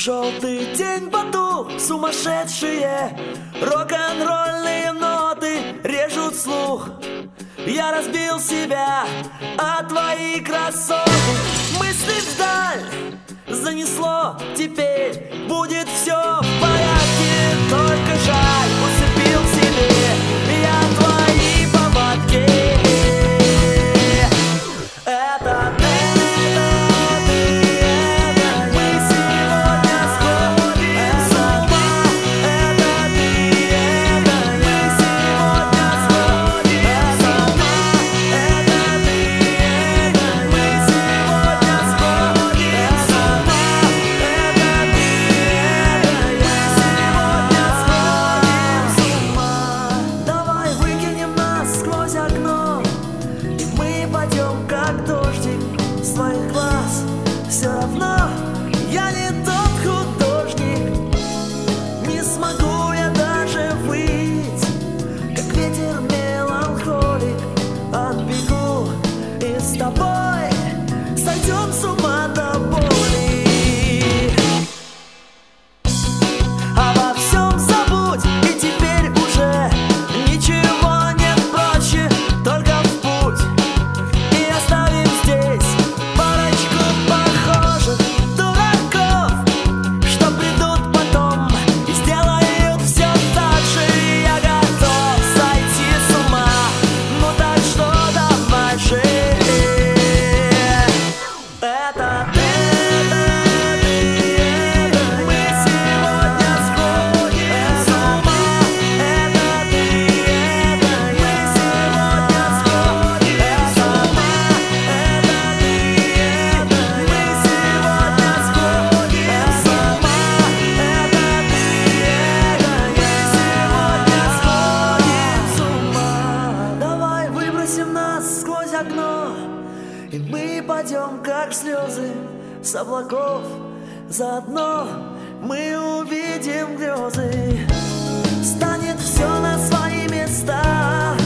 Желтый день потух, сумасшедшие рок-н-ролльные ноты режут слух. Я разбил себя о твои красоты. Мысли вдаль занесло, теперь будет все в порядке. Только жаль, усыпил в себе я твои повадки. Это ты. Все равно я не тот художник, не смогу я даже выйти, как ветер меланхолик. Отбегу и с тобой сойдем с ума до боли. Обо всем забудь, и теперь уже ничего нет проще, только в путь. И оставим здесь парочку похожих дураков, что придут потом и сделают все так же. Я готов сойти с ума, ну так что давай же. Это ты. Мы сегодня сходим с ума. Это ты. Мы сегодня сходим с ума. Это ты. Мы сегодня сходим с ума. Это ты. Мы сегодня сходим с ума. Давай выбросим нас сквозь окно, и мы пойдем, как слезы с облаков. Заодно мы увидим грезы. Станет все на свои места.